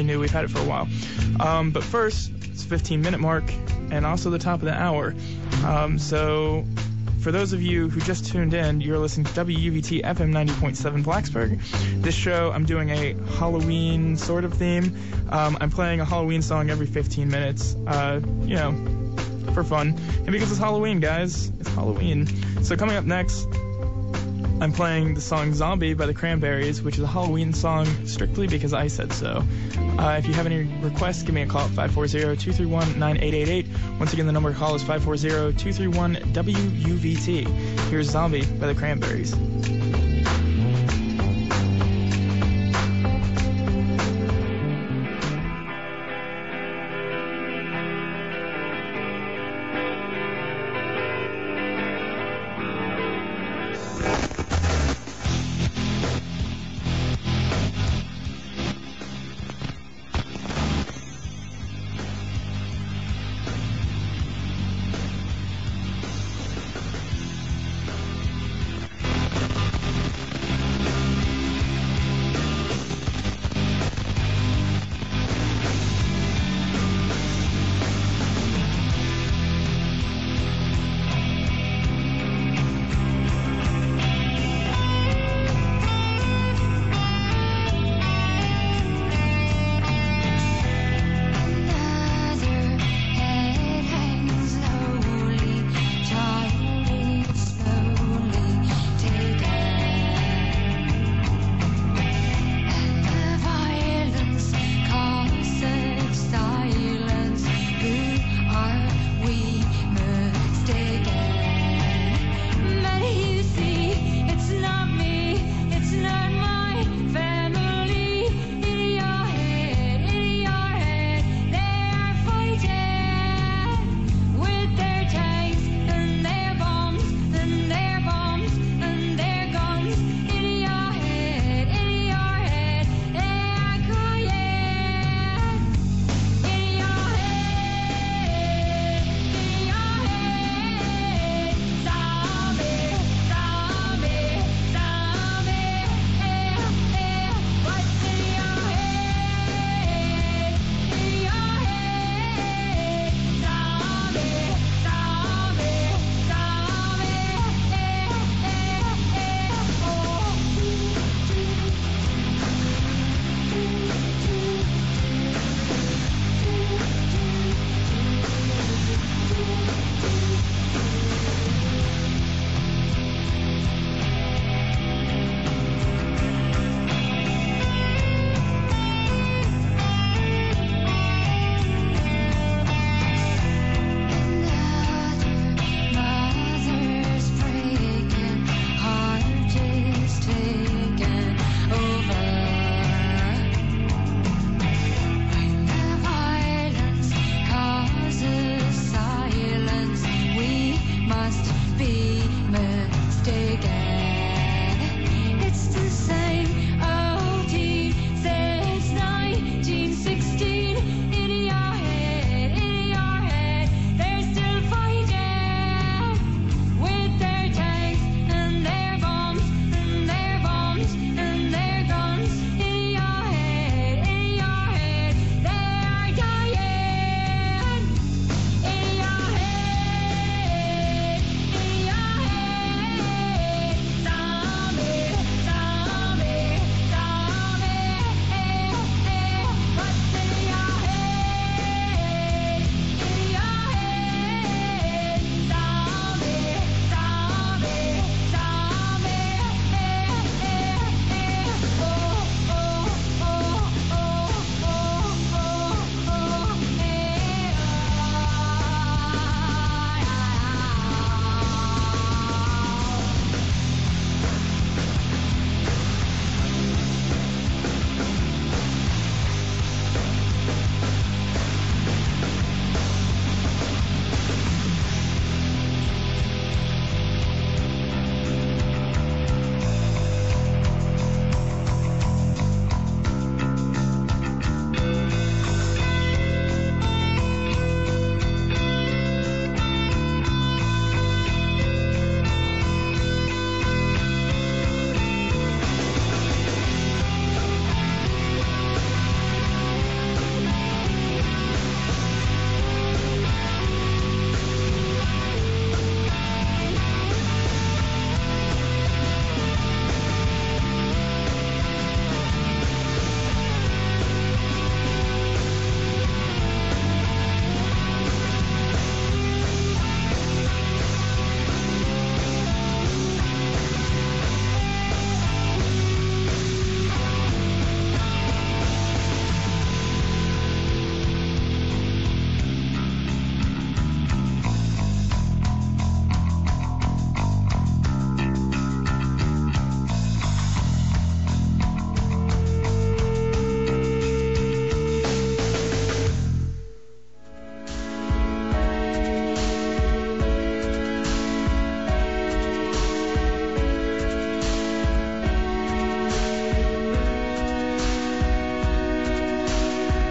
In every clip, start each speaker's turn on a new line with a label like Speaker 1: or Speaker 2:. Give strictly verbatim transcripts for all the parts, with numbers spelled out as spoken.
Speaker 1: fairly new. We've had it for a while. Um, but first, it's fifteen minute mark and also the top of the hour. Um, so for those of you who just tuned in, you're listening to W U V T F M ninety point seven Blacksburg. This show, I'm doing a Halloween sort of theme. Um, I'm playing a Halloween song every fifteen minutes, uh, you know, for fun. And because it's Halloween, guys, it's Halloween. So coming up next, I'm playing the song Zombie by the Cranberries, which is a Halloween song strictly because I said so. Uh, if you have any requests, give me a call at five four zero, two three one, nine eight eight eight. Once again, the number to call is five four zero, two three one, W U V T. Here's Zombie by the Cranberries.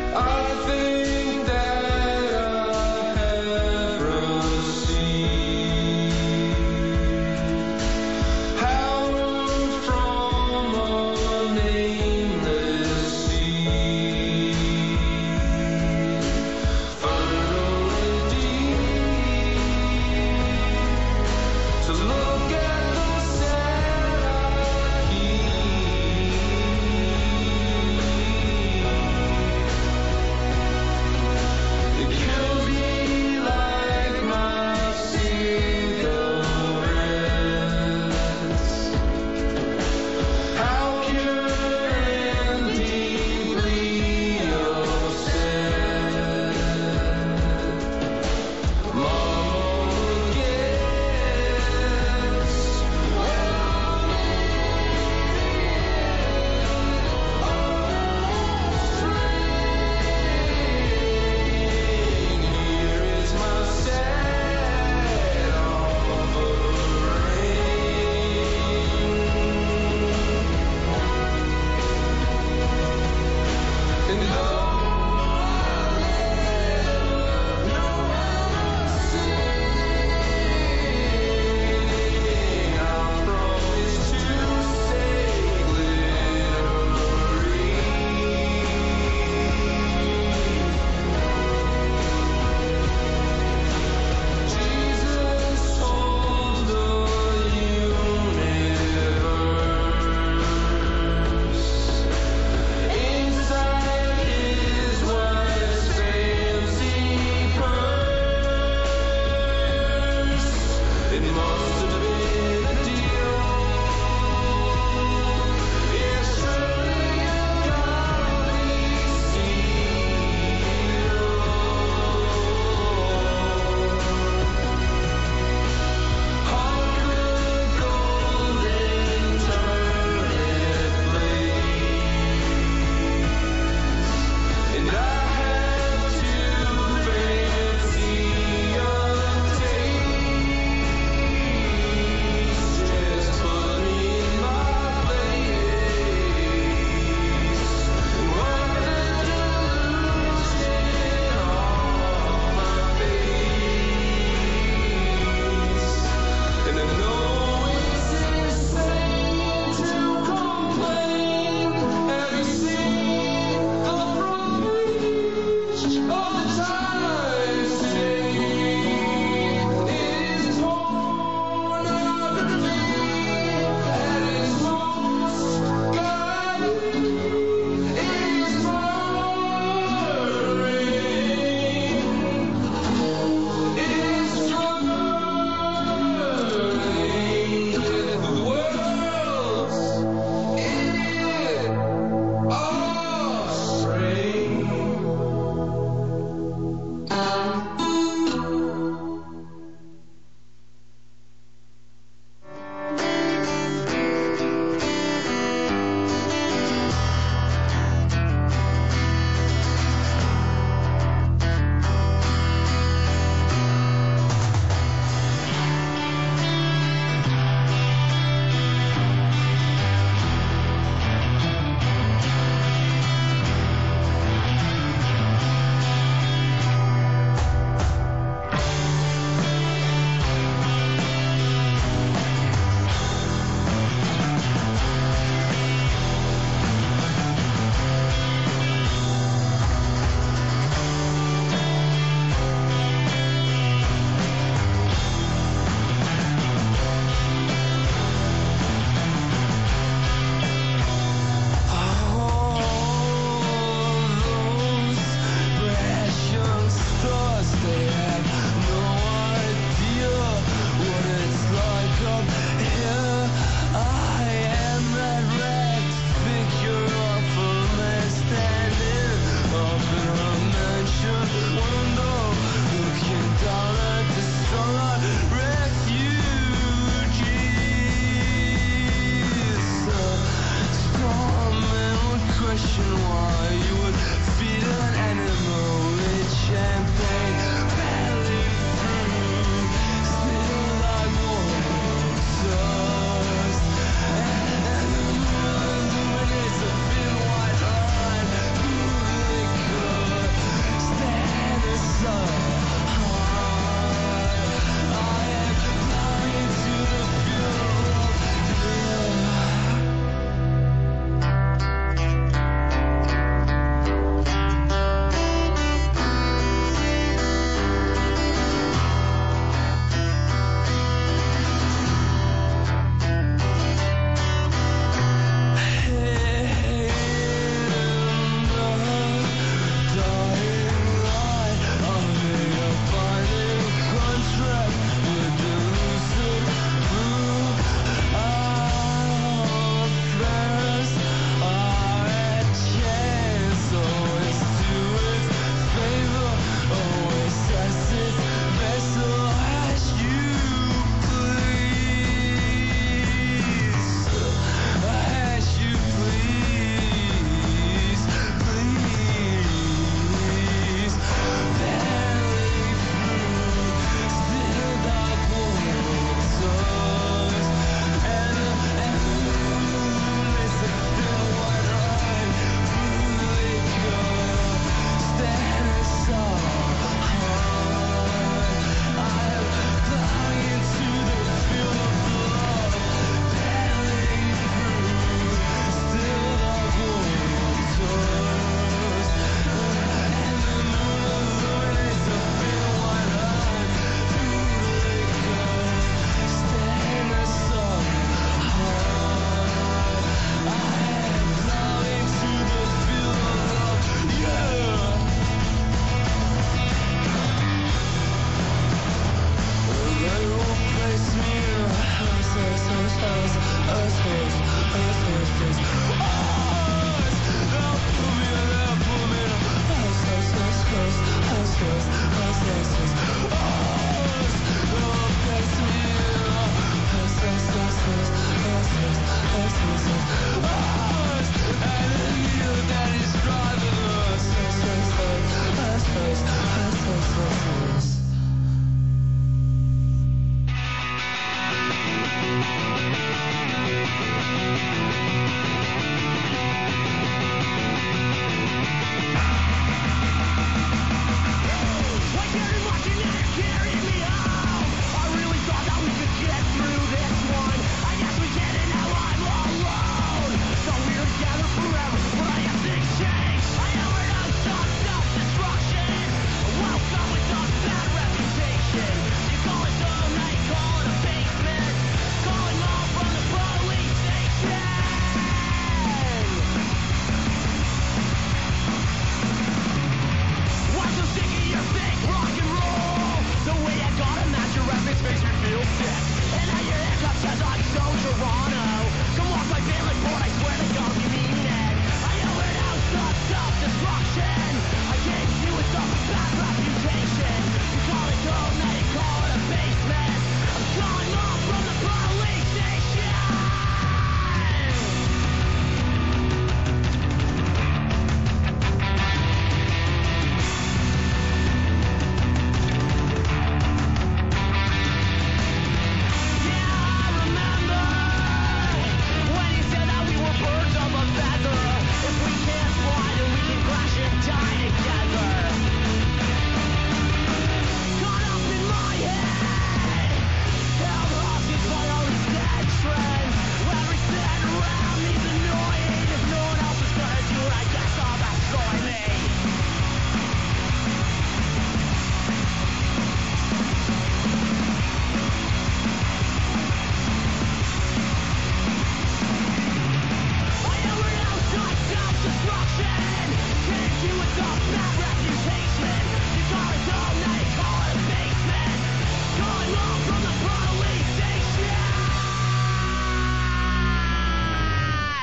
Speaker 2: Inside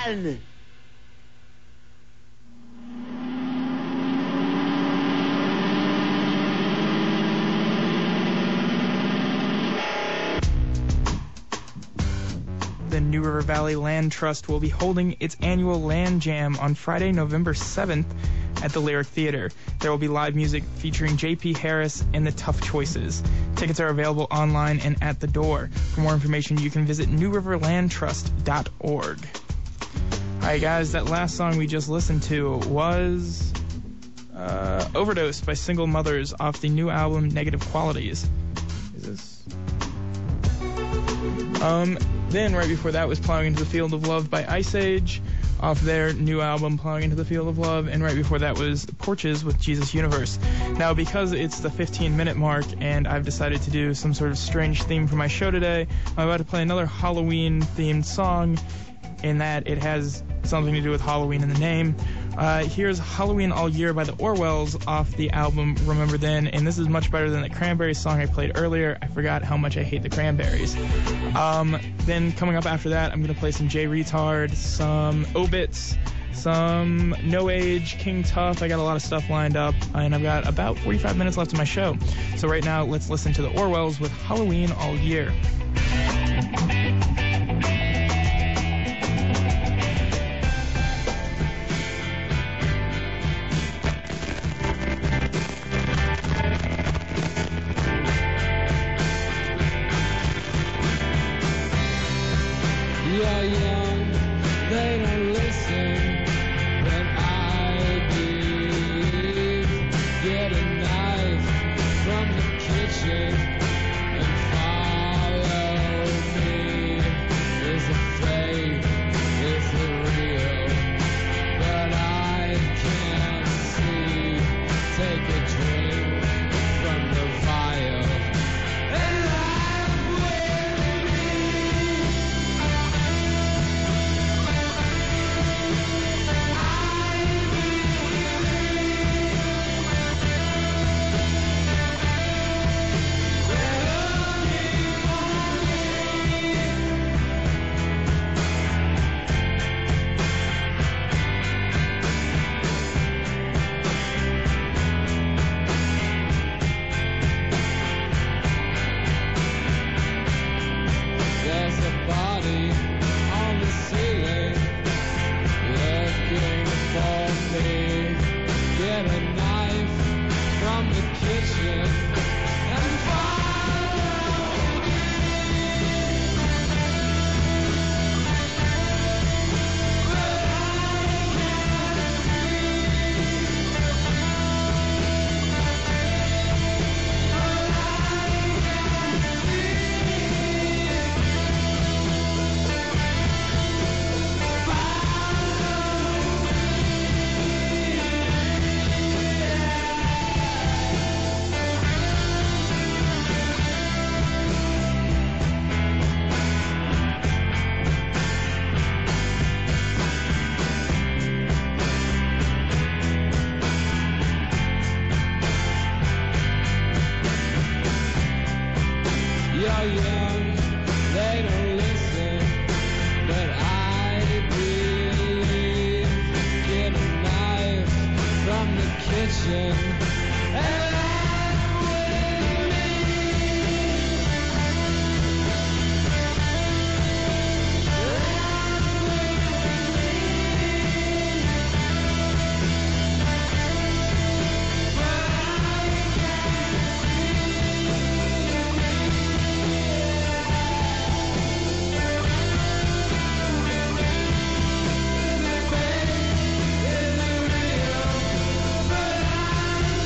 Speaker 2: man!
Speaker 1: The New River Valley Land Trust will be holding its annual Land Jam on Friday, November seventh at the Lyric Theater. There will be live music featuring J P Harris and the Tough Choices. Tickets are available online and at the door. For more information, you can visit new river land trust dot org. Alright guys, that last song we just listened to was uh, Overdose by Single Mothers off the new album Negative Qualities. Is this... Um... Then, right before that was Plowing Into the Field of Love by Ice Age off their new album, Plowing Into the Field of Love. And right before that was Porches with Jesus Universe. Now, because it's the fifteen-minute mark and I've decided to do some sort of strange theme for my show today, I'm about to play another Halloween-themed song in that it has something to do with Halloween in the name. Uh, here's Halloween All Year by the Orwells off the album Remember Then, and this is much better than the Cranberries song I played earlier. I forgot how much I hate the Cranberries. Um, then coming up after that, I'm going to play some J Retard, some Obits, some No Age, King Tough. I got a lot of stuff lined up, and I've got about forty-five minutes left of my show. So right now, let's listen to the Orwells with Halloween All Year.
Speaker 3: You're young, they don't listen, but I did. Get a knife from the kitchen and follow me. Is it fake? Is it real? But I can't see. Take a drink from the vial and laugh with me. There's a body on the ceiling looking for me. Get a knife from the kitchen and follow me. But I can't see. But I can't see. You're young, they don't listen, but I believe. Get a knife from the kitchen and laugh with me. Laugh with me. But I can't see.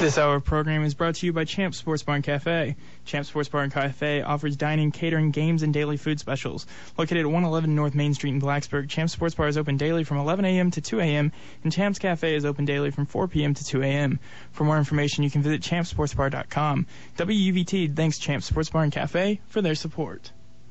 Speaker 1: This hour of program is brought to you by Champ Sports Bar and Cafe. Champ Sports Bar and Cafe offers dining, catering, games, and daily food specials. Located at one eleven North Main Street in Blacksburg, Champ Sports Bar is open daily from eleven a.m. to two a.m., and Champ's Cafe is open daily from four p.m. to two a.m. For more information, you can visit champ sports bar dot com. W U V T thanks Champ Sports Bar and Cafe for their support.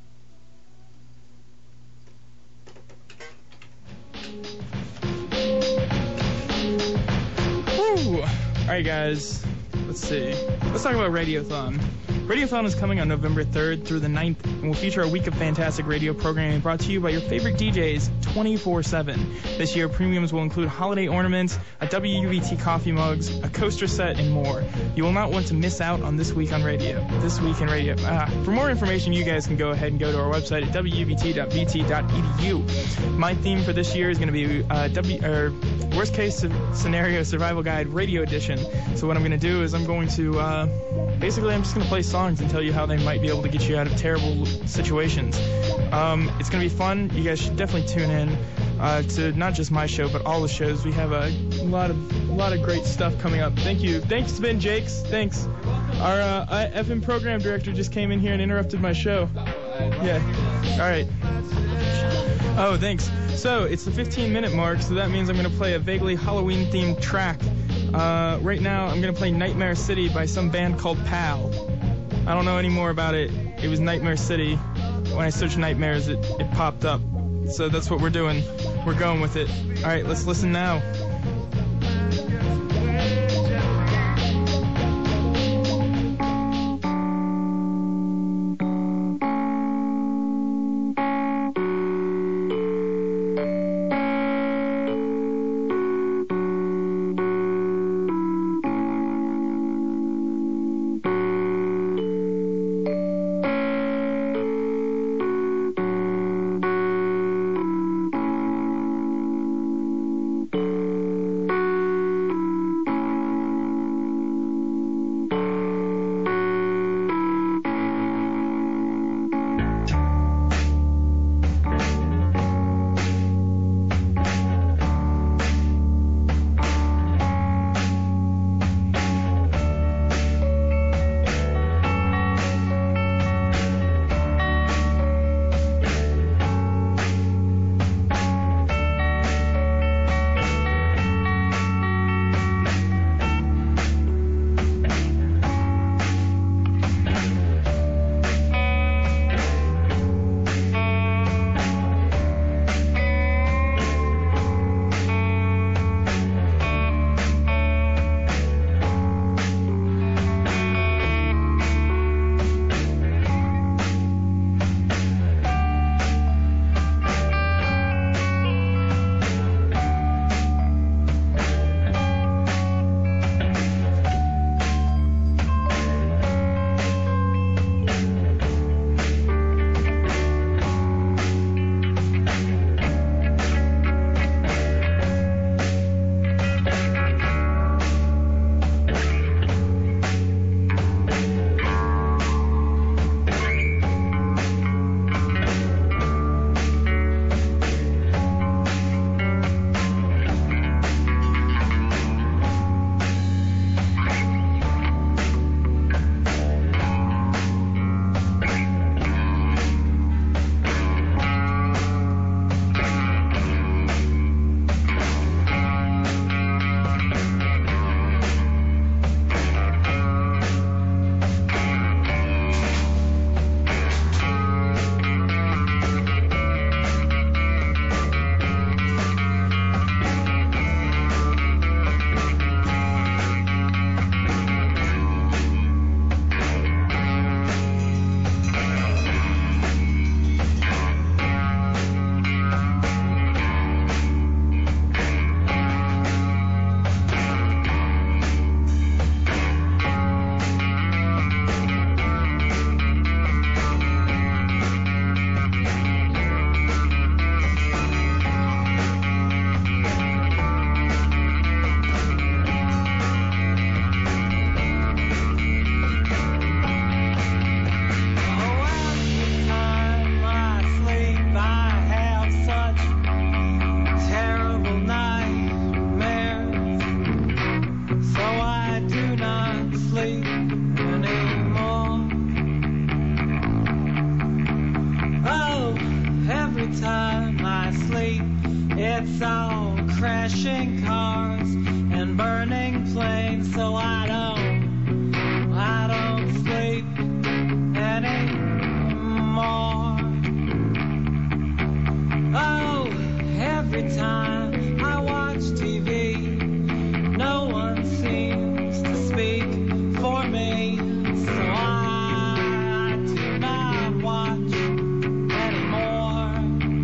Speaker 1: Woo! Alright guys, let's see. Let's talk about Radiothon. Radiothon is coming on November third through the ninth and will feature a week of fantastic radio programming brought to you by your favorite D Js twenty-four seven. This year, premiums will include holiday ornaments, a W U V T coffee mugs, a coaster set, and more. You will not want to miss out on This Week on Radio. This Week in Radio. Ah, for more information, you guys can go ahead and go to our website at w u v t dot v t dot e d u. My theme for this year is going to be uh, W or Worst Case Scenario Survival Guide Radio Edition. So what I'm going to do is I'm going to uh, basically I'm just going to play songs and tell you how they might be able to get you out of terrible situations. Um, it's going to be fun. You guys should definitely tune in uh, to not just my show, but all the shows. We have a lot of a lot of great stuff coming up. Thank you. Thanks, Ben Jakes. Thanks. Our uh, F M program director just came in here and interrupted my show. Yeah. All right. Oh, thanks. So it's the fifteen minute mark, so that means I'm going to play a vaguely Halloween-themed track. Uh, right now, I'm going to play Nightmare City by some band called Pal. I don't know any more about it. It was Nightmare City. When I searched Nightmares, it, it popped up. So that's what we're doing. We're going with it. All right, let's listen now.
Speaker 2: every time I sleep, it's all crashing cars and burning planes, so I don't, I don't sleep anymore. Oh, every time I watch T V, no one seems to speak for me, so I do not watch anymore.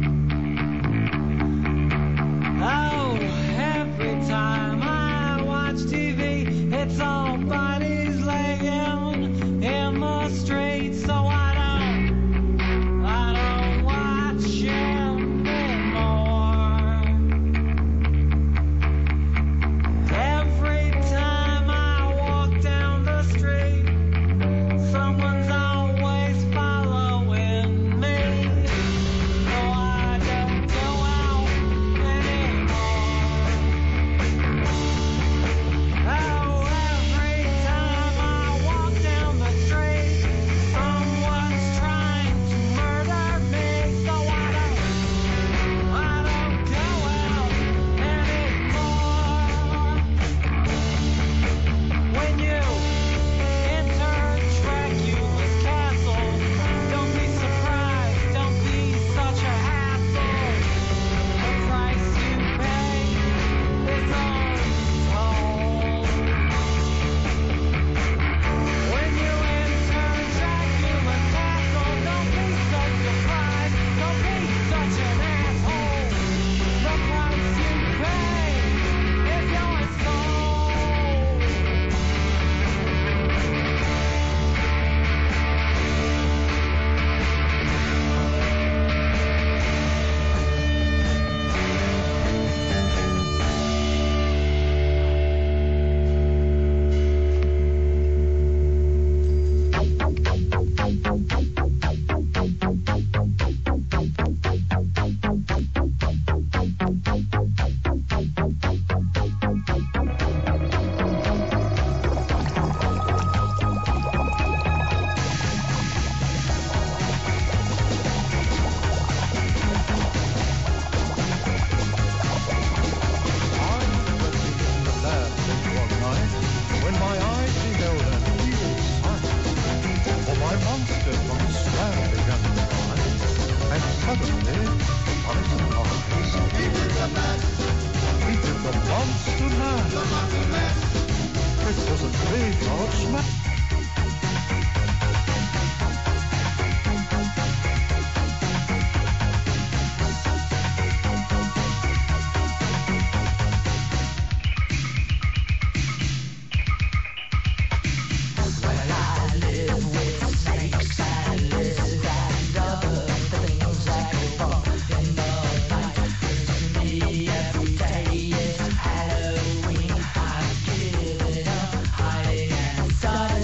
Speaker 2: Oh, every time I watch T V, it's all bodies laying in the street, so I don't, I don't watch anymore. Every time I walk down the street, someone's always following me, so I don't go out anymore. Oh, every time I walk down the street, someone's trying to murder me, so I don't, I don't go out anymore. When you enter Dracula's castle, don't be surprised, don't be such a hassle. The price you pay is untold. When you enter Dracula's castle, don't be so surprised, don't be such an asshole. The price you pay is your soul.
Speaker 4: When my eyes beheld an evil sight, for my monster from the slab began to rise, and suddenly, upon his surprise, he did the mass. He did the monster mass. The monster mass. It was a graveyard smash.
Speaker 2: Halloween, I've given up hiding and started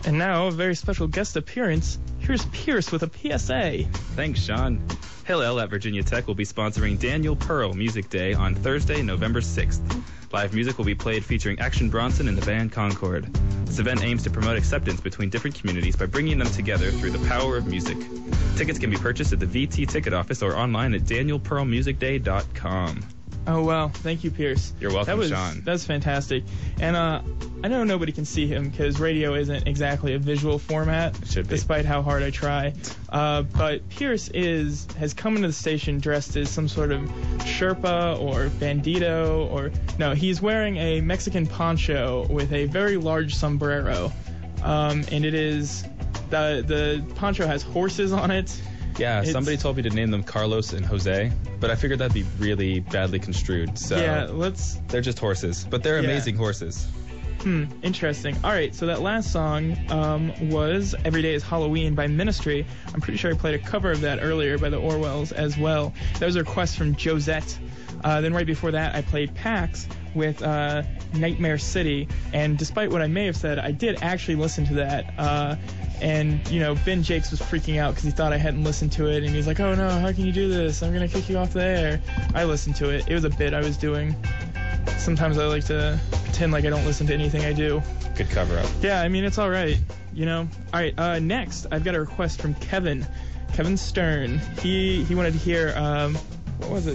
Speaker 1: And now, a very special guest appearance. Here's Pierce with a P S A.
Speaker 5: Thanks, Sean. Hillel at Virginia Tech will be sponsoring Daniel Pearl Music Day on Thursday, November sixth. Live music will be played featuring Action Bronson and the band Concord. This event aims to promote acceptance between different communities by bringing them together through the power of music. Tickets can be purchased at the V T ticket office or online at daniel pearl music day dot com.
Speaker 1: Oh, wow. Thank you, Pierce.
Speaker 5: You're welcome,
Speaker 1: that was,
Speaker 5: Sean.
Speaker 1: That's fantastic. And uh, I know nobody can see him because radio isn't exactly a visual format,
Speaker 5: It should be.
Speaker 1: despite how hard I try. Uh, but Pierce is has come into the station dressed as some sort of Sherpa or bandito, or no, he's wearing a Mexican poncho with a very large sombrero, um, and it is the the poncho has horses on it.
Speaker 5: Yeah,
Speaker 1: It's-
Speaker 5: somebody told me to name them Carlos and Jose, but I figured that'd be really badly construed. So
Speaker 1: Yeah, let's.
Speaker 5: they're just horses, but they're
Speaker 1: Yeah.
Speaker 5: amazing horses.
Speaker 1: Hmm, interesting. All right, so that last song um, was Every Day is Halloween by Ministry. I'm pretty sure I played a cover of that earlier by the Orwells as well. That was a request from Josette. Uh, then right before that, I played Pax with uh, Nightmare City. And despite what I may have said, I did actually listen to that. Uh, and, you know, Ben Jakes was freaking out because he thought I hadn't listened to it. And he's like, oh no, how can you do this? I'm going to kick you off the air. I listened to it. It was a bit I was doing. Sometimes I like to pretend like I don't listen to anything I do.
Speaker 5: Good cover up.
Speaker 1: Yeah, I mean, it's all right, you know. All right, uh, next, I've got a request from Kevin. Kevin Stern. He he wanted to hear, um, what was it?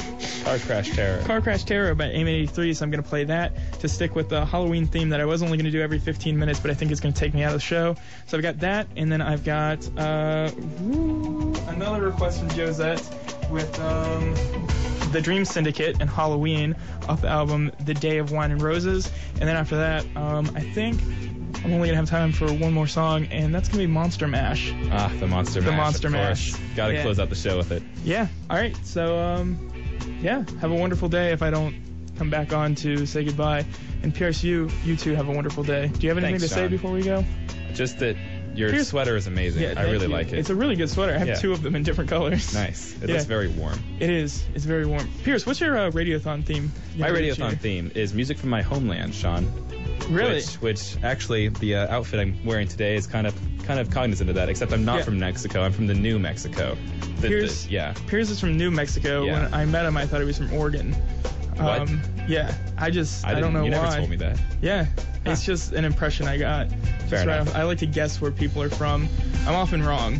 Speaker 5: Car Crash Terror.
Speaker 1: Car Crash Terror by Aim eighty-three, so I'm going to play that to stick with the Halloween theme that I was only going to do every fifteen minutes, but I think it's going to take me out of the show. So I've got that, and then I've got uh, woo, another request from Josette with um, The Dream Syndicate and Halloween off the album The Day of Wine and Roses. And then after that, um, I think I'm only going to have time for one more song, and that's going to be Monster Mash.
Speaker 5: Ah, the Monster
Speaker 1: The
Speaker 5: Mash.
Speaker 1: Monster
Speaker 5: of
Speaker 1: Mash.
Speaker 5: course. Gotta
Speaker 1: Yeah.
Speaker 5: close out the show with it.
Speaker 1: Yeah. All right. So, um, yeah, have a wonderful day if I don't come back on to say goodbye. And Pierce, you you too have a wonderful day. Do you have anything
Speaker 5: Thanks,
Speaker 1: to say
Speaker 5: Sean.
Speaker 1: before we go?
Speaker 5: Just that your
Speaker 1: Here's-
Speaker 5: sweater is amazing.
Speaker 1: Yeah,
Speaker 5: I
Speaker 1: thank
Speaker 5: really
Speaker 1: you.
Speaker 5: like it.
Speaker 1: It's a really good sweater. I have
Speaker 5: Yeah.
Speaker 1: two of them in different colors.
Speaker 5: Nice. It
Speaker 1: Yeah.
Speaker 5: looks very warm.
Speaker 1: It is. It's very warm. Pierce, what's your uh, Radiothon theme?
Speaker 5: My
Speaker 1: This
Speaker 5: Radiothon
Speaker 1: year?
Speaker 5: theme is music from my homeland, Sean.
Speaker 1: Really?
Speaker 5: Which, which actually, the uh, outfit I'm wearing today is kind of kind of cognizant of that, except I'm not
Speaker 1: Yeah.
Speaker 5: from Mexico. I'm from the New Mexico. The- the-
Speaker 1: Pierce,
Speaker 5: yeah.
Speaker 1: Pierce is from New Mexico.
Speaker 5: Yeah.
Speaker 1: When I met him, I thought he was from Oregon.
Speaker 5: What?
Speaker 1: Um, yeah. I just, I, don't
Speaker 5: didn't-
Speaker 1: know
Speaker 5: You
Speaker 1: why.
Speaker 5: never told me that.
Speaker 1: Yeah, it's
Speaker 5: Huh.
Speaker 1: just an impression I got. Just
Speaker 5: Fair
Speaker 1: right
Speaker 5: enough.
Speaker 1: off- I like to guess where people are from. I'm often wrong.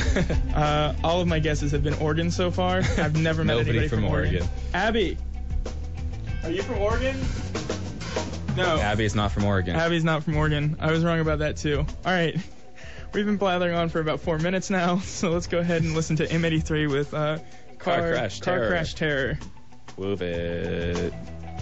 Speaker 1: Uh, all of my guesses have been Oregon so far. I've never met
Speaker 5: Nobody
Speaker 1: anybody
Speaker 5: from Oregon.
Speaker 1: Abby, are you from Oregon? No,
Speaker 5: Abby is not from Oregon.
Speaker 1: Abby's not from Oregon. I was wrong about that too. All right, we've been blathering on for about four minutes now, so let's go ahead and listen to M eighty-three with uh,
Speaker 5: Car Crash
Speaker 1: Car
Speaker 5: Terror.
Speaker 1: Crash Terror.
Speaker 5: Move it.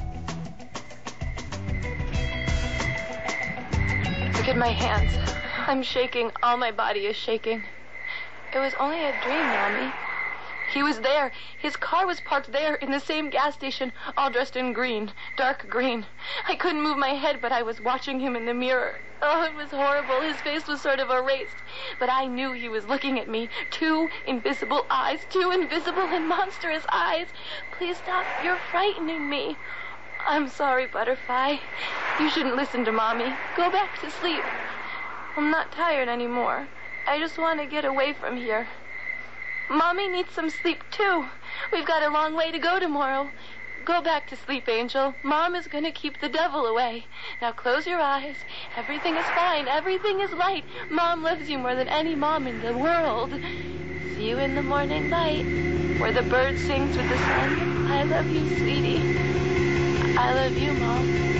Speaker 6: Look at my hands. I'm shaking. All my body is shaking. It was only a dream, Mommy. He was there. His car was parked there in the same gas station, all dressed in green, dark green. I couldn't move my head, but I was watching him in the mirror. Oh, it was horrible. His face was sort of erased. But I knew he was looking at me. Two invisible eyes. Two invisible and monstrous eyes. Please stop. You're frightening me. I'm sorry, Butterfly. You shouldn't listen to Mommy. Go back to sleep. I'm not tired anymore. I just want to get away from here. Mommy needs some sleep, too. We've got a long way to go tomorrow. Go back to sleep, Angel. Mom is going to keep the devil away. Now close your eyes. Everything is fine. Everything is light. Mom loves you more than any mom in the world. See you in the morning light, where the bird sings with the sun. I love you, sweetie. I love you, Mom.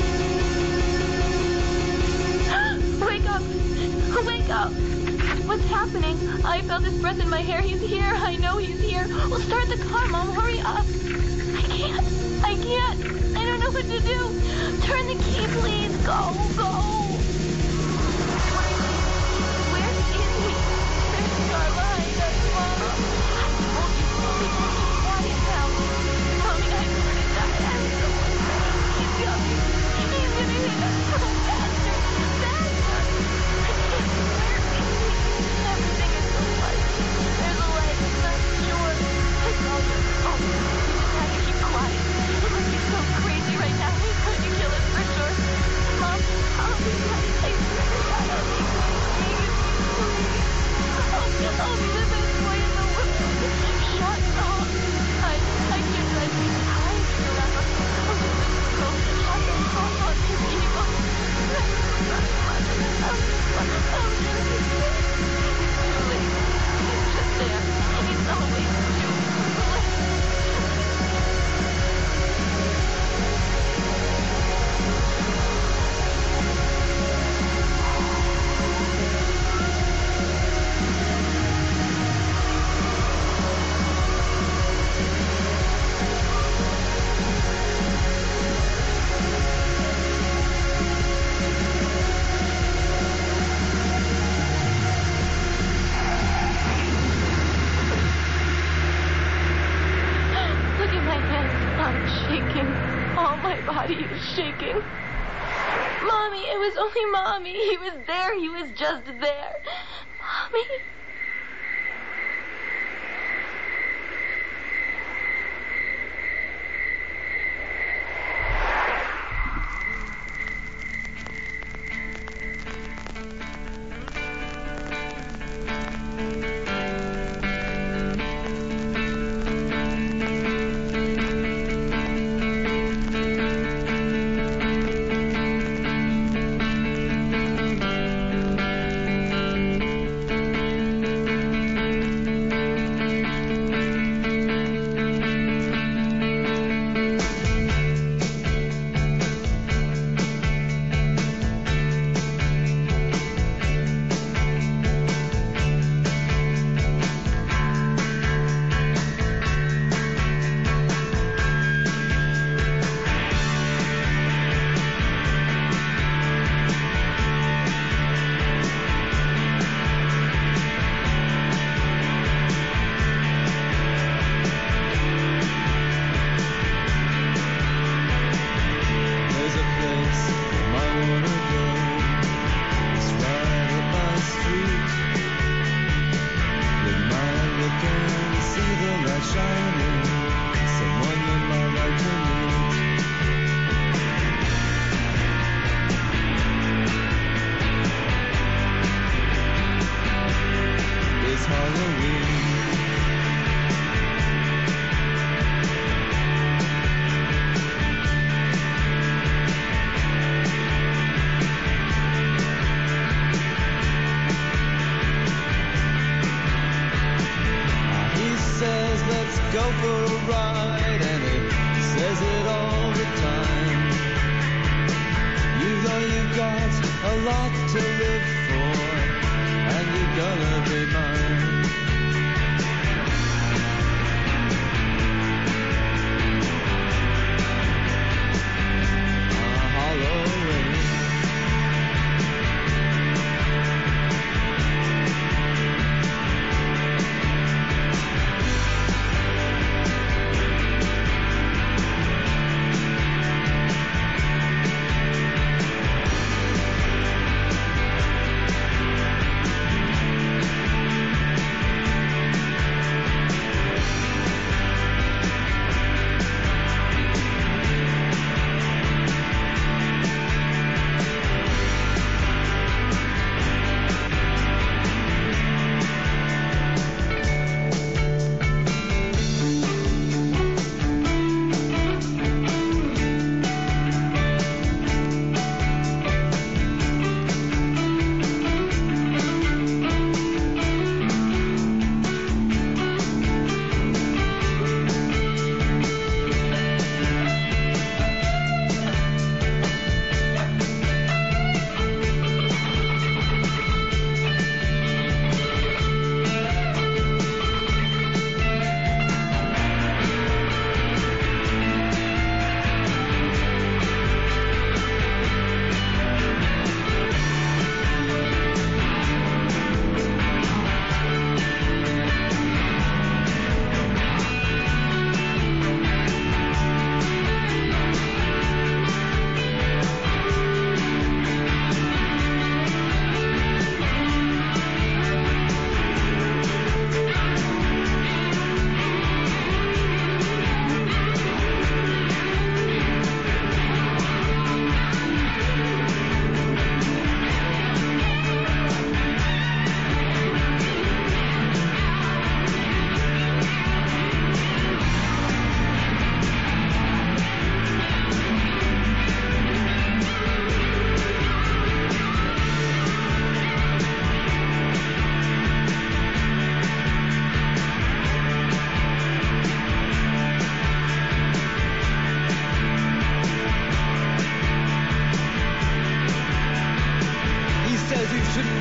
Speaker 6: Wake up! Wake up! What's happening? I felt his breath in my hair. He's here. I know he's here. Well, start the car, Mom. Hurry up. I can't. I can't. I don't know what to do. Turn the key, please. Go, go. Where is he? There's Starlight. Mom. I told you to be quiet now. Mommy, I'm gonna die. I'm so afraid. He's coming. He's gonna hit us. Faster. Faster. I can't. Where is he? Everything is so light. There's a light. I'm sure. I told you. Oh, we just have to keep quiet. It must be so crazy right now. He's going to kill us for sure. Mom, I'll be right. I swear to God, I'll be right. Please, please. I'll, I'll be the best boy in the world. Shut up. I, I can't drive you. I remember. Oh, this is so shut the fuck up, you evil. I'll, I'll never be good. It's too late. He's just there. He's always too late. Look at my hands. I'm shaking. All my body is shaking. Mommy, it was only Mommy. He was there. He was just there. Mommy.
Speaker 3: There's a place I wanna go. It's right up my street. With my look and see the light shining. Someone that I like to meet. It's Halloween. He says let's go for a ride, and he says it all the time. You know you've got a lot to live for, and you're gonna be mine. Ah, Halloween.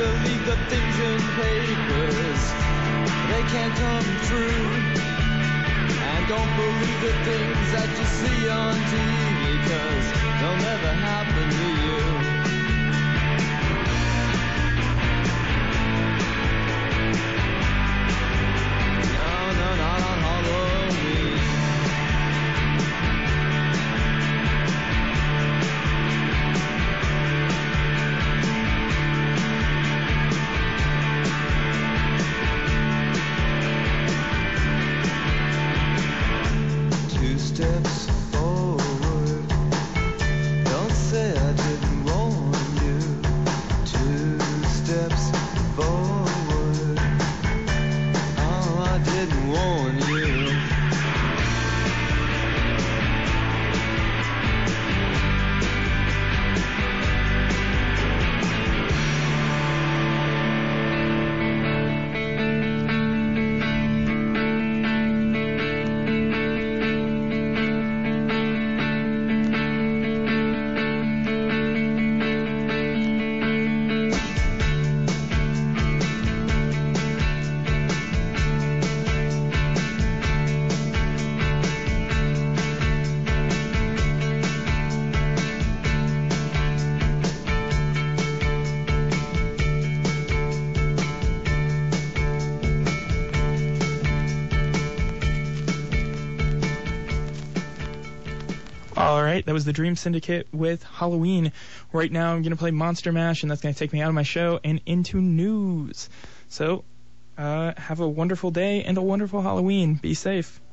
Speaker 3: believe the things in papers, they can't come true. And don't believe the things that you see on T V, 'cause they'll never happen to you. No, no, not on Halloween. Two steps forward. Don't say I didn't warn you. Two steps forward. Oh, I didn't warn you.
Speaker 1: All right, that was the Dream Syndicate with Halloween. Right now I'm going to play Monster Mash, and that's going to take me out of my show and into news. So, uh, have a wonderful day and a wonderful Halloween. Be safe.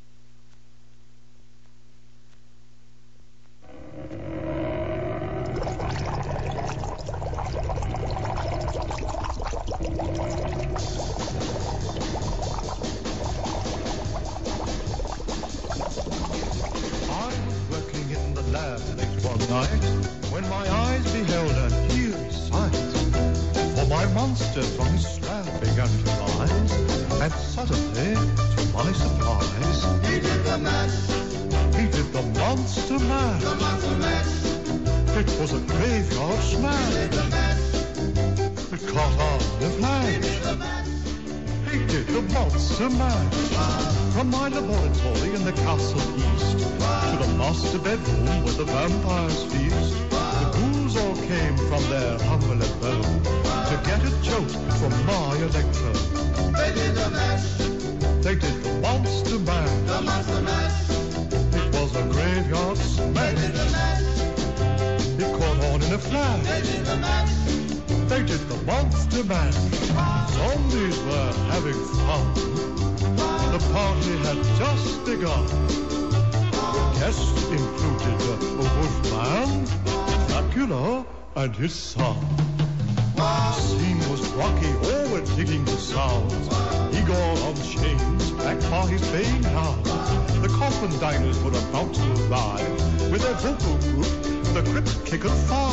Speaker 4: Night, when my eyes beheld an eerie sight, for my monster from his slab began to rise, and suddenly, to my surprise,
Speaker 7: He did the mash,
Speaker 4: he did the monster mash.
Speaker 7: the monster mash.
Speaker 4: It was a graveyard
Speaker 7: He
Speaker 4: smash.
Speaker 7: did the mash,
Speaker 4: It caught on in a
Speaker 7: he
Speaker 4: flash.
Speaker 7: did the mash.
Speaker 4: He did the monster mash. From my laboratory in the castle east to the master bedroom where the vampires feast, the ghouls all came from their humble abode to get a jolt from my electrode.
Speaker 7: They did the mash,
Speaker 4: They did the monster mash.
Speaker 7: the monster mash.
Speaker 4: It was a graveyard
Speaker 7: They
Speaker 4: smash.
Speaker 7: did the mash,
Speaker 4: It caught on in a
Speaker 7: they
Speaker 4: flash.
Speaker 7: did the mash.
Speaker 4: They did the monster mash. Zombies were having fun. The party had just begun. The guests included a Wolfman, Dracula, and his son. The scene was rocky, all were digging the sounds. Igor on chains, backed by his baying hound. The coffin diners were about to arrive with their vocal group, the Crypt Kicker Five.